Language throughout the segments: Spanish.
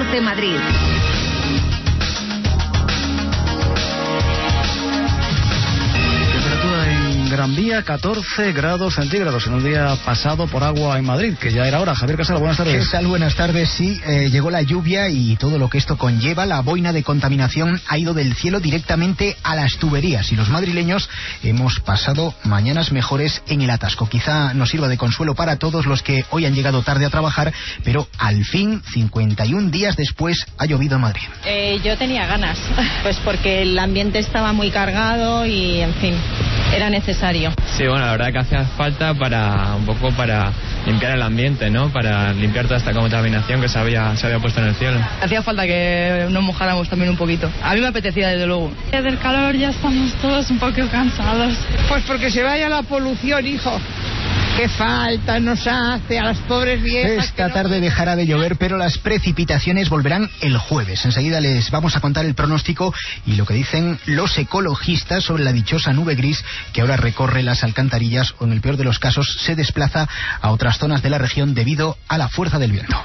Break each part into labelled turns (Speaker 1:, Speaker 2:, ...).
Speaker 1: Norte Madrid.
Speaker 2: Gran Vía, 14 grados centígrados en un día pasado por agua en Madrid, que ya era hora. Javier Casal, buenas tardes.
Speaker 3: ¿Qué tal? Buenas tardes. Sí, llegó la lluvia y todo lo que esto conlleva. La boina de contaminación ha ido del cielo directamente a las tuberías y los madrileños hemos pasado mañanas mejores en el atasco. Quizá nos sirva de consuelo para todos los que hoy han llegado tarde a trabajar, pero al fin, 51 días después, ha llovido en Madrid.
Speaker 4: Yo tenía ganas, pues porque el ambiente estaba muy cargado y, en fin, era necesario.
Speaker 5: Sí, bueno, la verdad que hacía falta para limpiar el ambiente, ¿no? Para limpiar toda esta contaminación que se había puesto en el cielo.
Speaker 6: Hacía falta que nos mojáramos también un poquito. A mí me apetecía, desde luego.
Speaker 7: Del calor ya estamos todos un poco cansados.
Speaker 8: Pues porque se vaya la polución, hijo. Qué falta nos hace a las pobres viejas.
Speaker 3: Esta tarde dejará de llover, pero las precipitaciones volverán el jueves. Enseguida les vamos a contar el pronóstico y lo que dicen los ecologistas sobre la dichosa nube gris que ahora recorre las alcantarillas o, en el peor de los casos, se desplaza a otras zonas de la región debido a la fuerza del viento.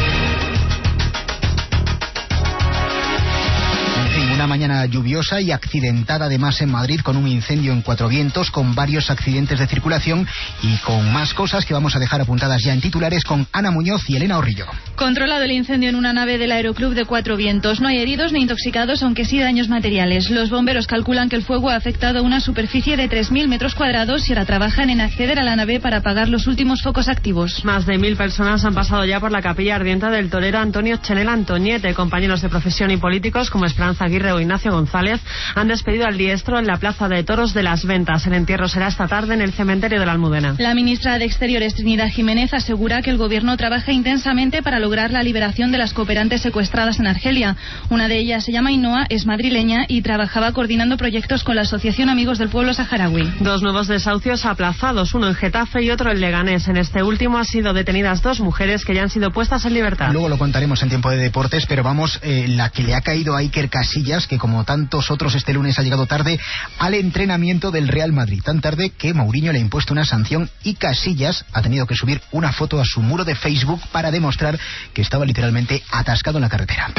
Speaker 3: Una mañana lluviosa y accidentada además en Madrid, con un incendio en Cuatro Vientos, con varios accidentes de circulación y con más cosas que vamos a dejar apuntadas ya en titulares con Ana Muñoz y Elena Orrillo.
Speaker 9: Controlado el incendio en una nave del Aeroclub de Cuatro Vientos. No hay heridos ni intoxicados, aunque sí daños materiales. Los bomberos calculan que el fuego ha afectado a una superficie de 3.000 metros cuadrados y ahora trabajan en acceder a la nave para apagar los últimos focos activos.
Speaker 10: Más de 1.000 personas han pasado ya por la capilla ardiente del torero Antonio Chenel Antoñete. Compañeros de profesión y políticos como Esperanza Aguirre o Ignacio González han despedido al diestro en la Plaza de Toros de Las Ventas. El entierro será esta tarde en el cementerio de la Almudena.
Speaker 9: La ministra de Exteriores, Trinidad Jiménez, asegura que el gobierno trabaja intensamente para lograr la liberación de las cooperantes secuestradas en Argelia. Una de ellas se llama Ainhoa, es madrileña y trabajaba coordinando proyectos con la Asociación Amigos del Pueblo Saharaui.
Speaker 10: 2 nuevos desahucios aplazados, uno en Getafe y otro en Leganés. En este último han sido detenidas 2 mujeres que ya han sido puestas en libertad.
Speaker 3: Luego lo contaremos en tiempo de deportes, pero vamos, la que le ha caído a Iker Casillas, que como tantos otros este lunes ha llegado tarde al entrenamiento del Real Madrid. Tan tarde que Mourinho le ha impuesto una sanción y Casillas ha tenido que subir una foto a su muro de Facebook para demostrar que estaba literalmente atascado en la carretera.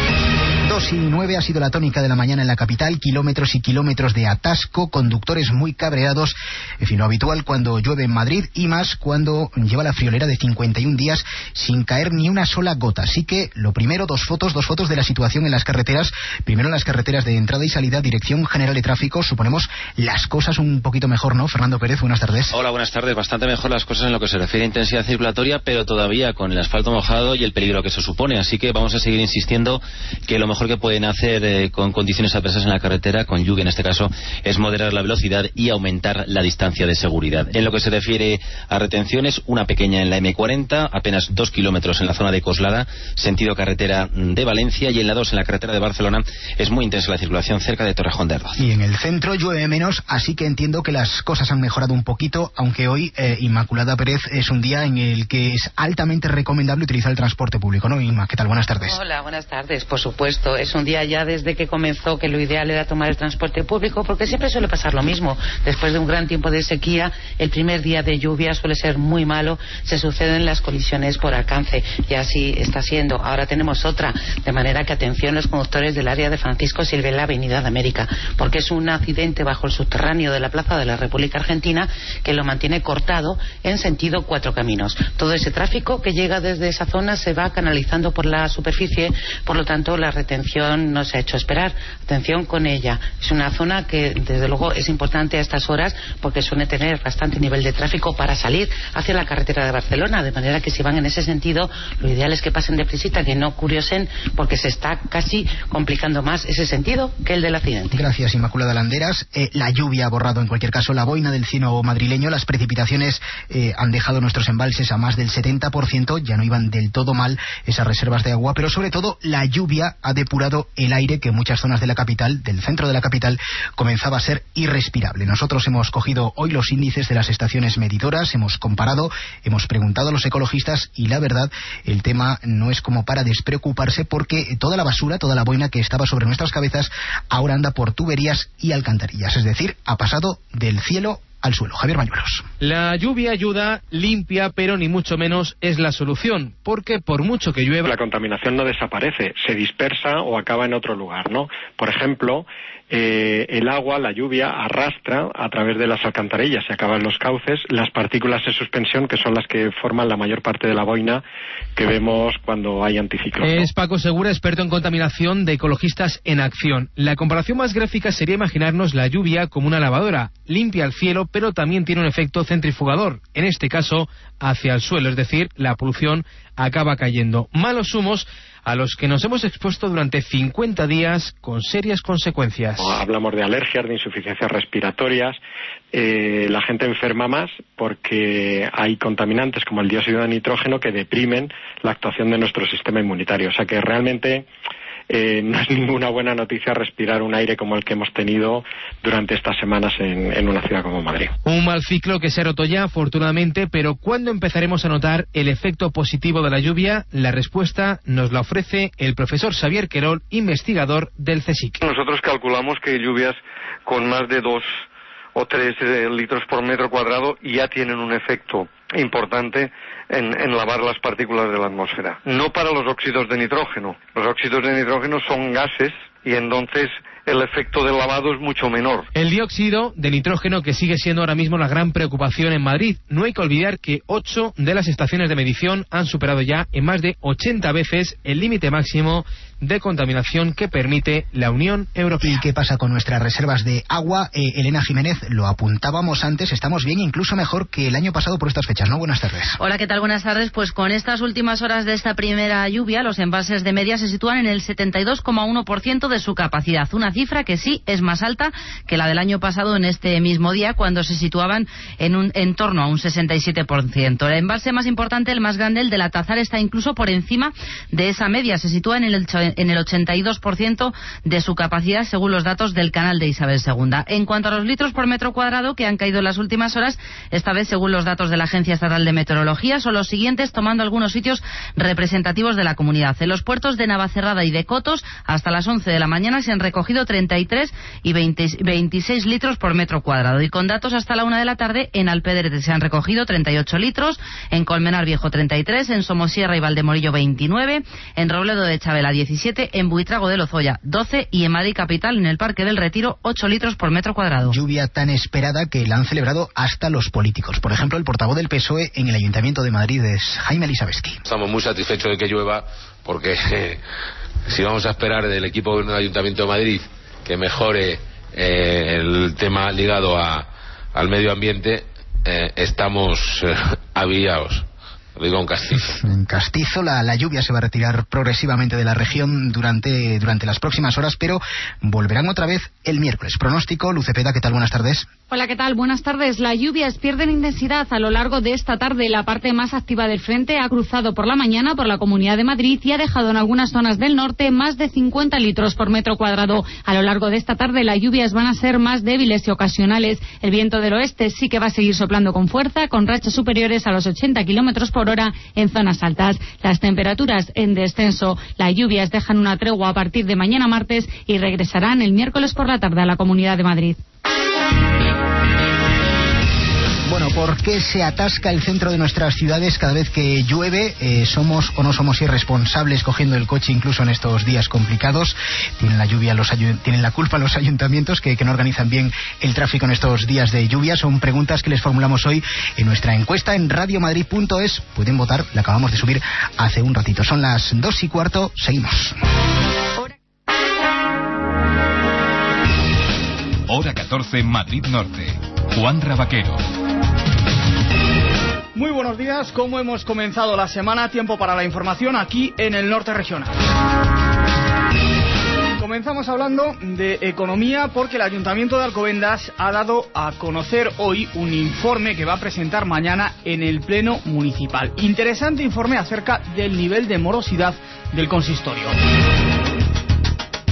Speaker 3: 2:09 ha sido la tónica de la mañana en la capital, kilómetros y kilómetros de atasco, conductores muy cabreados, en fin, lo habitual cuando llueve en Madrid y más cuando lleva la friolera de 51 días sin caer ni una sola gota. Así que lo primero, dos fotos de la situación en las carreteras. Primero en las carreteras de entrada y salida, Dirección General de Tráfico. Suponemos las cosas un poquito mejor, ¿no? Fernando Pérez, buenas tardes.
Speaker 11: Hola, buenas tardes. Bastante mejor las cosas en lo que se refiere a intensidad circulatoria, pero todavía con el asfalto mojado y el peligro que eso supone. Así que vamos a seguir insistiendo que lo mejor que pueden hacer con condiciones adversas en la carretera, con lluvia en este caso, es moderar la velocidad y aumentar la distancia de seguridad. En lo que se refiere a retenciones, una pequeña en la M40, apenas 2 kilómetros en la zona de Coslada, sentido carretera de Valencia, y en la 2 en la carretera de Barcelona es muy intensa la circulación cerca de Torrejón de Ardoz.
Speaker 3: Y en el centro llueve menos, así que entiendo que las cosas han mejorado un poquito, aunque hoy, Inmaculada Pérez, es un día en el que es altamente recomendable utilizar el transporte público, ¿no, Inma? ¿Qué tal? Buenas tardes.
Speaker 12: Hola, buenas tardes. Por supuesto, es un día ya desde que comenzó que lo ideal era tomar el transporte público, porque siempre suele pasar lo mismo. Después de un gran tiempo de sequía, el primer día de lluvia suele ser muy malo, se suceden las colisiones por alcance, y así está siendo. Ahora tenemos otra, de manera que atención los conductores del área de Francisco Silva en la Avenida de América, porque es un accidente bajo el subterráneo de la Plaza de la República Argentina que lo mantiene cortado en sentido Cuatro Caminos. Todo ese tráfico que llega desde esa zona se va canalizando por la superficie, por lo tanto la retención no se ha hecho esperar. Atención con ella. Es una zona que desde luego es importante a estas horas porque suele tener bastante nivel de tráfico para salir hacia la carretera de Barcelona, de manera que si van en ese sentido lo ideal es que pasen deprisita, que no curiosen, porque se está casi complicando más ese sentido que el del accidente.
Speaker 3: Gracias, Inmaculada Landeras. La lluvia ha borrado en cualquier caso la boina del cielo madrileño. Las precipitaciones han dejado nuestros embalses a más del 70%, ya no iban del todo mal esas reservas de agua, pero sobre todo la lluvia ha depurado el aire que en muchas zonas de la capital, del centro de la capital, comenzaba a ser irrespirable. Nosotros hemos cogido hoy los índices de las estaciones medidoras, hemos comparado, hemos preguntado a los ecologistas y la verdad, el tema no es como para despreocuparse, porque toda la basura, toda la boina que estaba sobre nuestras cabezas ahora anda por tuberías y alcantarillas, es decir, ha pasado del cielo al suelo. Javier Bañuelos.
Speaker 1: La lluvia ayuda, limpia, pero ni mucho menos es la solución, porque por mucho que llueva,
Speaker 13: la contaminación no desaparece, se dispersa o acaba en otro lugar, ¿no? Por ejemplo, el agua, la lluvia, arrastra a través de las alcantarillas y acaba en los cauces las partículas en suspensión, que son las que forman la mayor parte de la boina que vemos cuando hay anticiclón, ¿no?
Speaker 1: Es Paco Segura, experto en contaminación de Ecologistas en Acción. La comparación más gráfica sería imaginarnos la lluvia como una lavadora. Limpia el cielo, pero también tiene un efecto centrifugador, en este caso hacia el suelo, es decir, la polución acaba cayendo. Malos humos a los que nos hemos expuesto durante 50 días con serias consecuencias.
Speaker 13: Hablamos de alergias, de insuficiencias respiratorias. La gente enferma más porque hay contaminantes como el dióxido de nitrógeno que deprimen la actuación de nuestro sistema inmunitario. O sea que realmente no es ninguna buena noticia respirar un aire como el que hemos tenido durante estas semanas en una ciudad como Madrid.
Speaker 1: Un mal ciclo que se ha roto ya, afortunadamente, pero ¿cuándo empezaremos a notar el efecto positivo de la lluvia? La respuesta nos la ofrece el profesor Xavier Querol, investigador del CSIC.
Speaker 14: Nosotros calculamos que lluvias con más de 2 o 3 litros por metro cuadrado ya tienen un efecto importante en lavar las partículas de la atmósfera. No para los óxidos de nitrógeno. Los óxidos de nitrógeno son gases y entonces el efecto del lavado es mucho menor.
Speaker 1: El dióxido de nitrógeno, que sigue siendo ahora mismo la gran preocupación en Madrid. No hay que olvidar que 8 de las estaciones de medición han superado ya en más de 80 veces el límite máximo de contaminación que permite la Unión Europea.
Speaker 3: ¿Y qué pasa con nuestras reservas de agua? Elena Jiménez, lo apuntábamos antes, estamos bien, incluso mejor que el año pasado por estas fechas, ¿no? Buenas tardes.
Speaker 15: Hola, ¿qué tal? Buenas tardes. Pues con estas últimas horas de esta primera lluvia, los embalses de media se sitúan en el 72,1% de su capacidad, una cifra que sí es más alta que la del año pasado en este mismo día, cuando se situaban en torno a un 67%. El embalse más importante, el más grande, el de la Tazar, está incluso por encima de esa media, se sitúa en el 82% de su capacidad, según los datos del canal de Isabel II. En cuanto a los litros por metro cuadrado, que han caído en las últimas horas, esta vez según los datos de la Agencia Estatal de Meteorología, son los siguientes, tomando algunos sitios representativos de la comunidad. En los puertos de Navacerrada y de Cotos, hasta las 11 de la mañana se han recogido 33 y 26 litros por metro cuadrado. Y con datos hasta la 1 de la tarde, en Alpedrete se han recogido 38 litros, en Colmenar Viejo 33, en Somosierra y Valdemorillo 29, en Robledo de Chabela 17, en Buitrago de Lozoya 12 y en Madrid Capital, en el Parque del Retiro, 8 litros por metro cuadrado.
Speaker 3: Lluvia tan esperada que la han celebrado hasta los políticos. Por ejemplo, el portavoz del PSOE en el Ayuntamiento de Madrid es Jaime Elisabeski.
Speaker 16: Estamos muy satisfechos de que llueva porque si vamos a esperar del equipo del Ayuntamiento de Madrid que mejore el tema ligado al medio ambiente, estamos aviados. Lo digo en castizo.
Speaker 3: En castizo, la lluvia se va a retirar progresivamente de la región durante las próximas horas, pero volverán otra vez el miércoles. Pronóstico, Luz Cepeda, ¿qué tal? Buenas tardes.
Speaker 17: Hola, ¿qué tal? Buenas tardes. Las lluvias pierden intensidad a lo largo de esta tarde. La parte más activa del frente ha cruzado por la mañana por la Comunidad de Madrid y ha dejado en algunas zonas del norte más de 50 litros por metro cuadrado. A lo largo de esta tarde las lluvias van a ser más débiles y ocasionales. El viento del oeste sí que va a seguir soplando con fuerza, con rachas superiores a los 80 kilómetros por hora en zonas altas. Las temperaturas en descenso. Las lluvias dejan una tregua a partir de mañana martes y regresarán el miércoles por la tarde a la Comunidad de Madrid.
Speaker 3: Bueno, ¿por qué se atasca el centro de nuestras ciudades cada vez que llueve? ¿Somos o no somos irresponsables cogiendo el coche incluso en estos días complicados? ¿Tienen la culpa los ayuntamientos que no organizan bien el tráfico en estos días de lluvia? Son preguntas que les formulamos hoy en nuestra encuesta en radiomadrid.es. Pueden votar, la acabamos de subir hace un ratito. Son las 2:15, seguimos.
Speaker 18: Hora 14, Madrid Norte. Juan Rabaquero.
Speaker 2: Muy buenos días, ¿cómo hemos comenzado la semana? Tiempo para la información aquí en el Norte Regional. Comenzamos hablando de economía porque el Ayuntamiento de Alcobendas ha dado a conocer hoy un informe que va a presentar mañana en el Pleno Municipal. Interesante informe acerca del nivel de morosidad del consistorio.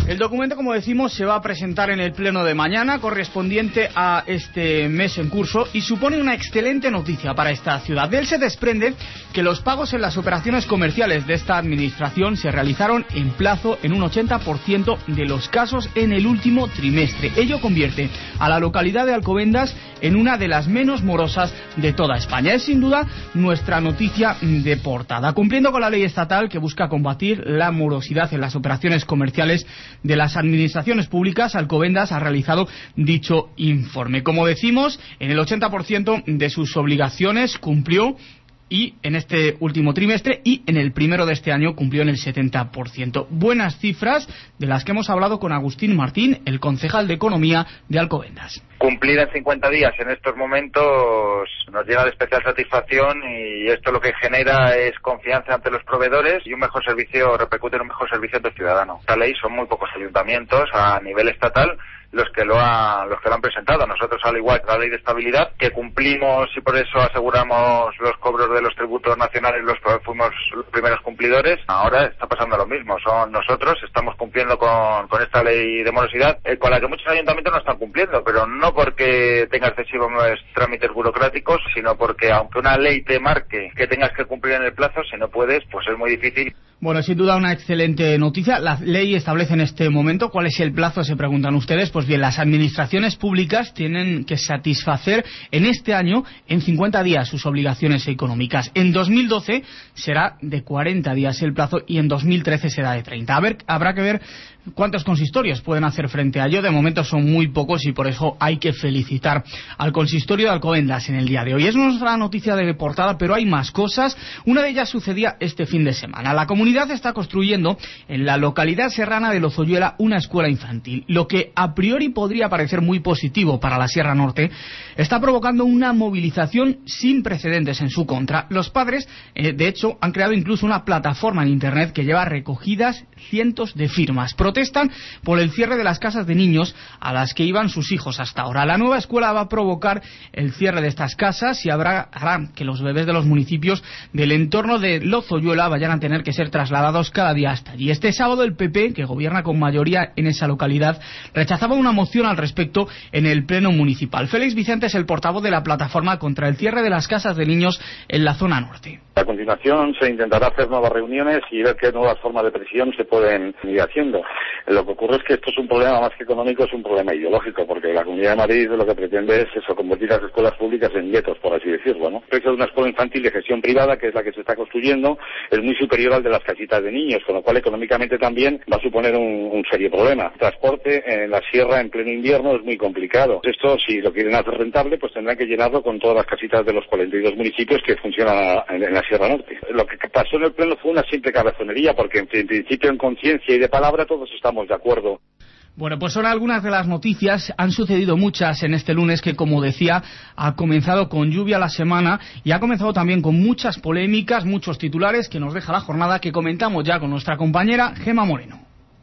Speaker 2: El documento, como decimos, se va a presentar en el pleno de mañana, correspondiente a este mes en curso, y supone una excelente noticia para esta ciudad. De él se desprende que los pagos en las operaciones comerciales de esta administración se realizaron en plazo en un 80% de los casos en el último trimestre. Ello convierte a la localidad de Alcobendas en una de las menos morosas de toda España. Es sin duda nuestra noticia de portada. Cumpliendo con la ley estatal que busca combatir la morosidad en las operaciones comerciales de las administraciones públicas, Alcobendas ha realizado dicho informe. Como decimos, en el 80% de sus obligaciones cumplió, y en este último trimestre, y en el primero de este año cumplió en el 70%. Buenas cifras de las que hemos hablado con Agustín Martín, el concejal de Economía de Alcobendas.
Speaker 19: Cumplir en 50 días en estos momentos nos llena de especial satisfacción, y esto lo que genera es confianza ante los proveedores y un mejor servicio, repercute en un mejor servicio ante el ciudadano. Esta ley son muy pocos ayuntamientos a nivel estatal los que lo han presentado. Nosotros, al igual que la ley de estabilidad, que cumplimos y por eso aseguramos los cobros de los tributos nacionales, fuimos los primeros cumplidores. Ahora está pasando lo mismo. Nosotros estamos cumpliendo con esta ley de morosidad, con la que muchos ayuntamientos no están cumpliendo, pero no porque tenga excesivos trámites burocráticos, sino porque aunque una ley te marque que tengas que cumplir en el plazo, si no puedes, pues es muy difícil.
Speaker 2: Bueno, sin duda una excelente noticia. La ley establece en este momento cuál es el plazo, se preguntan ustedes. Pues bien, las administraciones públicas tienen que satisfacer en este año, en 50 días, sus obligaciones económicas. En 2012 será de 40 días el plazo y en 2013 será de 30. Habrá que ver cuántos consistorios pueden hacer frente a ello. De momento son muy pocos y por eso hay que felicitar al consistorio de Alcobendas en el día de hoy. Es nuestra noticia de portada, pero hay más cosas. Una de ellas sucedía este fin de semana. La comunidad está construyendo en la localidad serrana de Lozoyuela una escuela infantil. Lo que a priori podría parecer muy positivo para la Sierra Norte está provocando una movilización sin precedentes en su contra. Los padres, de hecho, han creado incluso una plataforma en Internet que lleva recogidas cientos de firmas. Protestan por el cierre de las casas de niños a las que iban sus hijos hasta ahora. La nueva escuela va a provocar el cierre de estas casas y hará que los bebés de los municipios del entorno de Lozoyuela vayan a tener que ser trasladados cada día hasta allí. Este sábado el PP, que gobierna con mayoría en esa localidad, rechazaba una moción al respecto en el pleno municipal. Félix Vicente es el portavoz de la plataforma contra el cierre de las casas de niños en la zona norte.
Speaker 20: A continuación se intentará hacer nuevas reuniones y ver qué nuevas formas de presión se pueden ir haciendo. Lo que ocurre es que esto es un problema más que económico, es un problema ideológico, porque la Comunidad de Madrid lo que pretende es eso, convertir las escuelas públicas en guetos, por así decirlo, ¿no? El precio de una escuela infantil de gestión privada, que es la que se está construyendo, es muy superior al de las casitas de niños, con lo cual económicamente también va a suponer un serio problema. El transporte en la sierra en pleno invierno es muy complicado. Esto, si lo quieren hacer rentable, pues tendrán que llenarlo con todas las casitas de los 42 municipios que funcionan en la Sierra Norte. Lo que pasó en el pleno fue una simple cabezonería, porque en principio, en conciencia y de palabra, todos estamos de acuerdo.
Speaker 2: Bueno, pues son algunas de las noticias. Han sucedido muchas en este lunes que, como decía, ha comenzado con lluvia la semana y ha comenzado también con muchas polémicas, muchos titulares que nos deja la jornada, que comentamos ya con nuestra compañera Gema Moreno.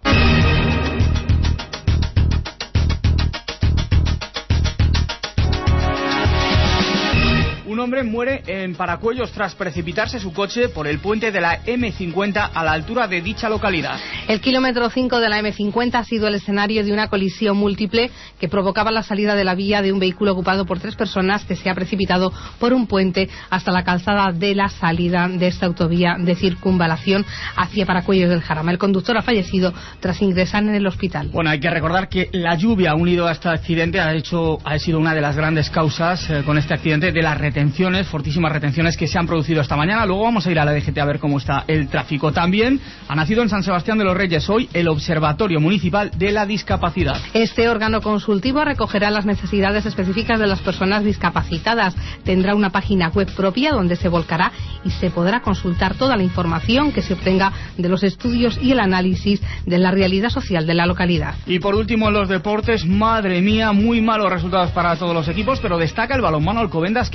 Speaker 2: Un hombre muere en Paracuellos tras precipitarse su coche por el puente de la M50 a la altura de dicha localidad.
Speaker 21: El kilómetro 5 de la M50 ha sido el escenario de una colisión múltiple que provocaba la salida de la vía de un vehículo ocupado por 3 personas que se ha precipitado por un puente hasta la calzada de la salida de esta autovía de circunvalación hacia Paracuellos del Jarama. El conductor ha fallecido tras ingresar en el hospital.
Speaker 2: Bueno, hay que recordar que la lluvia unido a este accidente ha sido una de las grandes causas con este accidente de las retenciones, fortísimas retenciones que se han producido esta mañana. Luego vamos a ir a la DGT a ver cómo está el tráfico. También ha nacido en San Sebastián de los Reyes hoy el Observatorio Municipal de la Discapacidad.
Speaker 21: Este órgano consultivo recogerá las necesidades específicas de las personas discapacitadas. Tendrá una página web propia donde se volcará y se podrá consultar toda la información que se obtenga de los estudios y el análisis de la realidad social de la localidad.
Speaker 2: Y por último, en los deportes, madre mía, muy malos resultados para todos los equipos, pero destaca el balonmano Alcobendas, que ha cosechado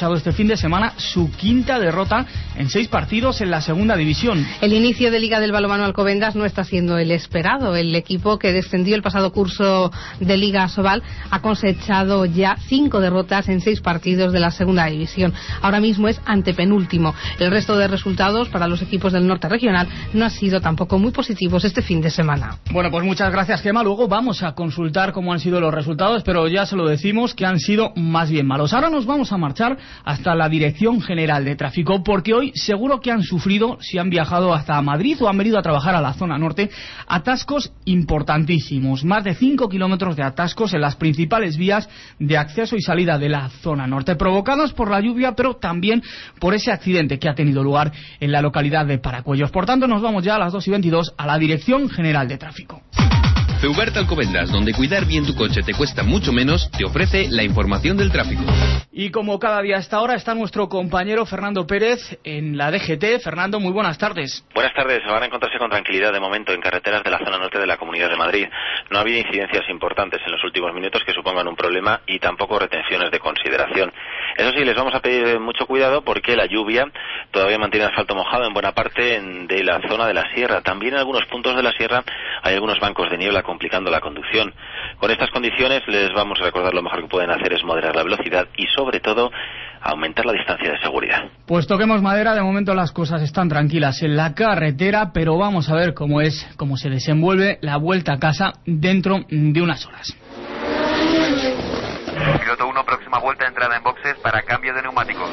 Speaker 2: cosechado este fin de semana su quinta derrota en 6 partidos en la segunda división.
Speaker 21: El inicio de Liga del Balonmano Alcobendas no está siendo el esperado. El equipo que descendió el pasado curso de Liga Asobal ha cosechado ya 5 derrotas en 6 partidos de la segunda división. Ahora mismo es antepenúltimo. El resto de resultados para los equipos del norte regional no han sido tampoco muy positivos este fin de semana.
Speaker 2: Bueno, pues muchas gracias, Gemma. Luego vamos a consultar cómo han sido los resultados, pero ya se lo decimos que han sido más bien malos. Ahora nos vamos a marchar hasta la Dirección General de Tráfico, porque hoy seguro que han sufrido, si han viajado hasta Madrid o han venido a trabajar a la zona norte, atascos importantísimos. Más de 5 kilómetros de atascos en las principales vías de acceso y salida de la zona norte, provocados por la lluvia, pero también por ese accidente que ha tenido lugar en la localidad de Paracuellos. Por tanto, nos vamos ya a las 2:22 a la Dirección General de Tráfico.
Speaker 4: Feubert Alcobendas, donde cuidar bien tu coche te cuesta mucho menos, te ofrece la información del tráfico.
Speaker 2: Y como cada día a esta hora está nuestro compañero Fernando Pérez en la DGT. Fernando, muy buenas tardes.
Speaker 22: Buenas tardes. Van a encontrarse con tranquilidad de momento en carreteras de la zona norte de la Comunidad de Madrid. No ha habido incidencias importantes en los últimos minutos que supongan un problema y tampoco retenciones de consideración. Eso sí, les vamos a pedir mucho cuidado porque la lluvia todavía mantiene asfalto mojado en buena parte de la zona de la sierra. También en algunos puntos de la sierra hay algunos bancos de niebla complicando la conducción. Con estas condiciones les vamos a recordar lo mejor que pueden hacer es moderar la velocidad y sobre todo aumentar la distancia de seguridad.
Speaker 2: Pues toquemos madera, de momento las cosas están tranquilas en la carretera, pero vamos a ver cómo se desenvuelve la vuelta a casa dentro de unas horas.
Speaker 23: Piloto 1, próxima vuelta, entrada en boxes para cambio de neumáticos.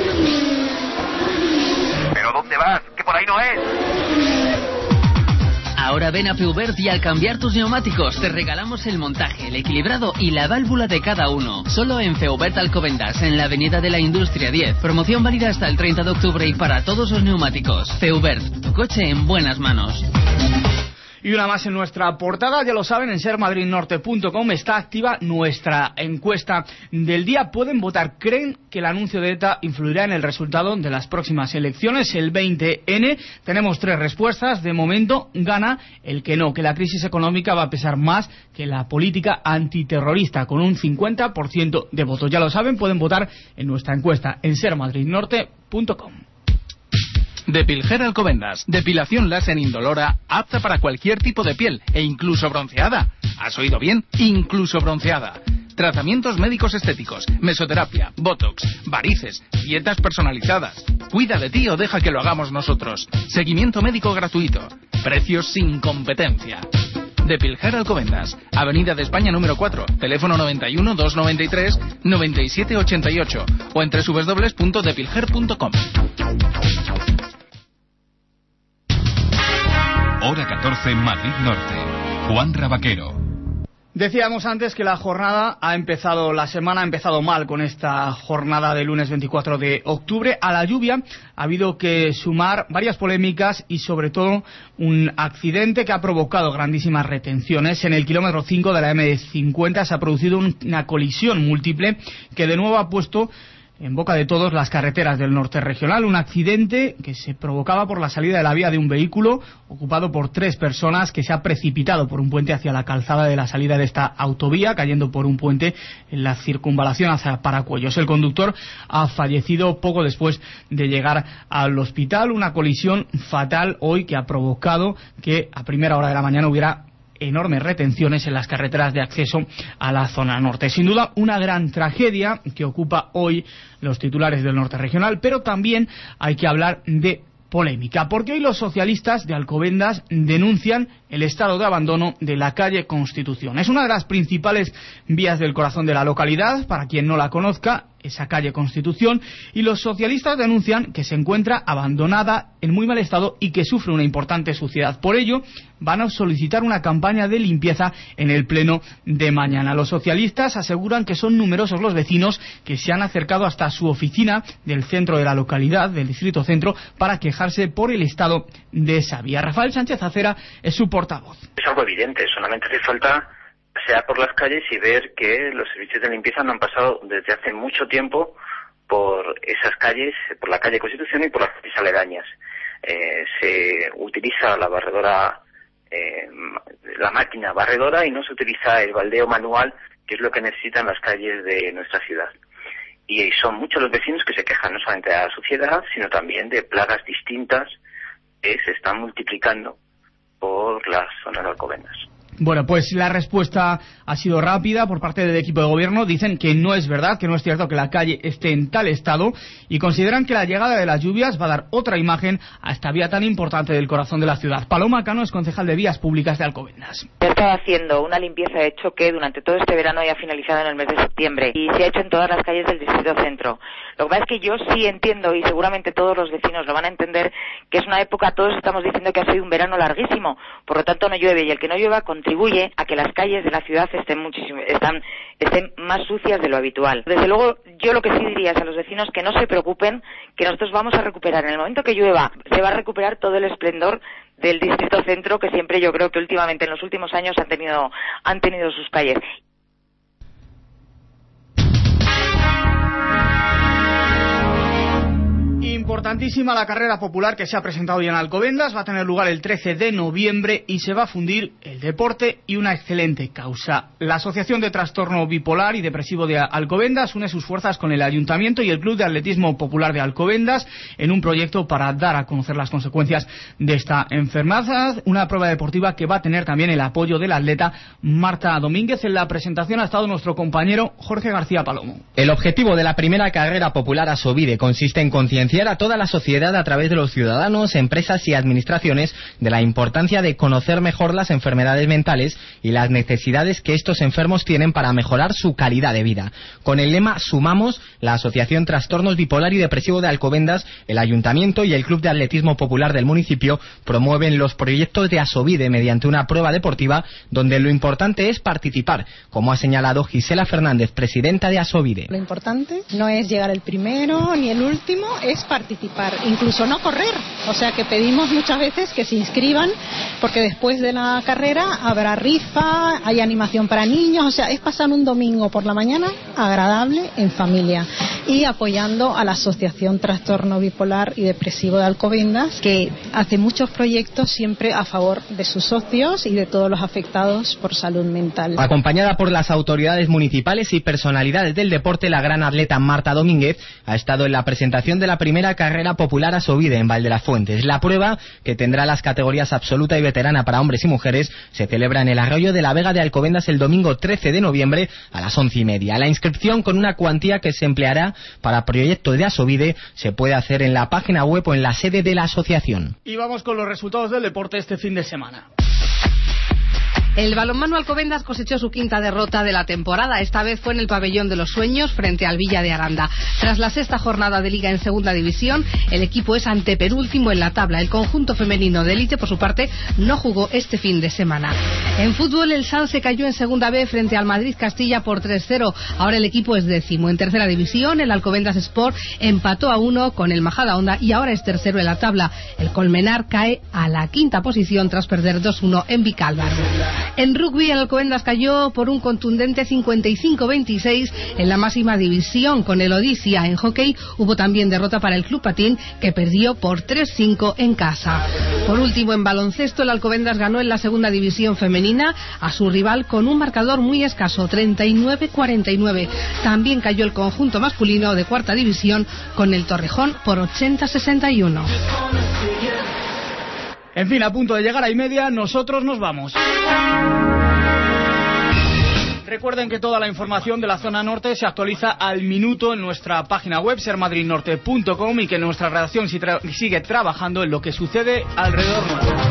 Speaker 23: ¿Pero dónde vas? ¡Que por ahí no es!
Speaker 24: Ahora ven a Feubert y al cambiar tus neumáticos te regalamos el montaje, el equilibrado y la válvula de cada uno. Solo en Feubert Alcobendas, en la Avenida de la Industria 10. Promoción válida hasta el 30 de octubre y para todos los neumáticos. Feubert, tu coche en buenas manos.
Speaker 2: Y una más en nuestra portada, ya lo saben, en sermadridnorte.com está activa nuestra encuesta del día. Pueden votar. ¿Creen que el anuncio de ETA influirá en el resultado de las próximas elecciones, el 20N? Tenemos 3 respuestas. De momento gana el que no, que la crisis económica va a pesar más que la política antiterrorista, con un 50% de votos. Ya lo saben, pueden votar en nuestra encuesta en sermadridnorte.com.
Speaker 25: Depilgel Alcobendas, depilación láser indolora, apta para cualquier tipo de piel e incluso bronceada. ¿Has oído bien? Incluso bronceada. Tratamientos médicos estéticos, mesoterapia, botox, varices, dietas personalizadas. Cuida de ti o deja que lo hagamos nosotros. Seguimiento médico gratuito. Precios sin competencia. Depilgel Alcobendas, Avenida de España número 4, teléfono 91 293 9788 o en www.depilgel.com.
Speaker 18: Hora 14, Madrid Norte. Juan Rabaquero.
Speaker 2: Decíamos antes que la semana ha empezado mal con esta jornada de lunes 24 de octubre. A la lluvia ha habido que sumar varias polémicas y sobre todo un accidente que ha provocado grandísimas retenciones. En el kilómetro 5 de la M50 se ha producido una colisión múltiple que de nuevo ha puesto en boca de todos las carreteras del norte regional. Un accidente que se provocaba por la salida de la vía de un vehículo ocupado por 3 personas que se ha precipitado por un puente hacia la calzada de la salida de esta autovía, cayendo por un puente en la circunvalación hacia Paracuellos. El conductor ha fallecido poco después de llegar al hospital. Una colisión fatal hoy que ha provocado que a primera hora de la mañana hubiera enormes retenciones en las carreteras de acceso a la zona norte. Sin duda, una gran tragedia que ocupa hoy los titulares del norte regional, pero también hay que hablar de polémica, porque hoy los socialistas de Alcobendas denuncian el estado de abandono de la calle Constitución. Es una de las principales vías del corazón de la localidad, para quien no la conozca, esa calle Constitución, y los socialistas denuncian que se encuentra abandonada, en muy mal estado y que sufre una importante suciedad. Por ello, van a solicitar una campaña de limpieza en el pleno de mañana. Los socialistas aseguran que son numerosos los vecinos que se han acercado hasta su oficina del centro de la localidad, del distrito centro, para quejarse por el estado de esa vía. Rafael Sánchez Acera es su portavoz.
Speaker 26: Es algo evidente, solamente hace falta pasear por las calles y ver que los servicios de limpieza no han pasado desde hace mucho tiempo por esas calles, por la calle Constitución y por las calles aledañas. Se utiliza la barredora, la máquina barredora, y no se utiliza el baldeo manual, que es lo que necesitan las calles de nuestra ciudad. Y son muchos los vecinos que se quejan no solamente de la suciedad, sino también de plagas distintas que se están multiplicando por las zonas de Alcobendas.
Speaker 2: Bueno, pues la respuesta ha sido rápida por parte del equipo de gobierno. Dicen que no es verdad, que no es cierto que la calle esté en tal estado y consideran que la llegada de las lluvias va a dar otra imagen a esta vía tan importante del corazón de la ciudad. Paloma Cano es concejal de Vías Públicas de Alcobendas.
Speaker 5: Se ha estado haciendo una limpieza de choque durante todo este verano y ha finalizado en el mes de septiembre y se ha hecho en todas las calles del distrito centro. Lo que pasa es que yo sí entiendo, y seguramente todos los vecinos lo van a entender, que es una época, todos estamos diciendo que ha sido un verano larguísimo, por lo tanto no llueve, y el que no llueva contribuye a que las calles de la ciudad estén más sucias de lo habitual. Desde luego, yo lo que sí diría es a los vecinos que no se preocupen, que nosotros vamos a recuperar, en el momento que llueva, se va a recuperar todo el esplendor del distrito centro, que siempre yo creo que últimamente, en los últimos años, han tenido sus calles.
Speaker 2: Importantísima la carrera popular que se ha presentado ya en Alcobendas. Va a tener lugar el 13 de noviembre y se va a fundir el deporte y una excelente causa. La Asociación de Trastorno Bipolar y Depresivo de Alcobendas une sus fuerzas con el Ayuntamiento y el Club de Atletismo Popular de Alcobendas en un proyecto para dar a conocer las consecuencias de esta enfermedad. Una prueba deportiva que va a tener también el apoyo de la atleta Marta Domínguez. En la presentación ha estado nuestro compañero Jorge García Palomo.
Speaker 6: El objetivo de la primera carrera popular Asovide consiste en concienciar a toda la sociedad a través de los ciudadanos, empresas y administraciones de la importancia de conocer mejor las enfermedades mentales y las necesidades que estos enfermos tienen para mejorar su calidad de vida. Con el lema Sumamos, la Asociación Trastornos Bipolar y Depresivo de Alcobendas, el Ayuntamiento y el Club de Atletismo Popular del municipio promueven los proyectos de Asovide mediante una prueba deportiva donde lo importante es participar, como ha señalado Gisela Fernández, presidenta de Asovide.
Speaker 7: Lo importante no es llegar el primero ni el último, es participar, incluso no correr. O sea que pedimos muchas veces que se inscriban, porque después de la carrera habrá rifa, hay animación para niños, o sea, es pasar un domingo por la mañana agradable en familia y apoyando a la Asociación Trastorno Bipolar y Depresivo de Alcobendas, que hace muchos proyectos siempre a favor de sus socios y de todos los afectados por salud mental.
Speaker 6: Acompañada por las autoridades municipales y personalidades del deporte, la gran atleta Marta Domínguez ha estado en la presentación de la primera carrera popular Asovide en Valdelafuentes. La prueba, que tendrá las categorías absoluta y veterana para hombres y mujeres, se celebra en el Arroyo de la Vega de Alcobendas el domingo 13 de noviembre a las 11:30. La inscripción, con una cuantía que se empleará para proyectos de Asovide, se puede hacer en la página web o en la sede de la asociación.
Speaker 2: Y vamos con los resultados del deporte este fin de semana.
Speaker 21: El balonmano Alcobendas cosechó su quinta derrota de la temporada. Esta vez fue en el Pabellón de los Sueños frente al Villa de Aranda. Tras la sexta jornada de Liga en Segunda División, el equipo es antepenúltimo en la tabla. El conjunto femenino de élite, por su parte, no jugó este fin de semana. En fútbol, el Sanse cayó en Segunda B frente al Madrid Castilla por 3-0. Ahora el equipo es décimo. En Tercera División, el Alcobendas Sport empató a 1 con el Majadahonda y ahora es tercero en la tabla. El Colmenar cae a la quinta posición tras perder 2-1 en Vicálvaro. En rugby, el Alcobendas cayó por un contundente 55-26 en la máxima división con el Odissia. En hockey hubo también derrota para el Club Patín, que perdió por 3-5 en casa. Por último, en baloncesto, el Alcobendas ganó en la segunda división femenina a su rival con un marcador muy escaso, 39-49. También cayó el conjunto masculino de cuarta división con el Torrejón por 80-61.
Speaker 2: En fin, a punto de llegar a 1:30, nosotros nos vamos. Recuerden que toda la información de la zona norte se actualiza al minuto en nuestra página web sermadridnorte.com y que nuestra redacción sigue trabajando en lo que sucede alrededor nuestro.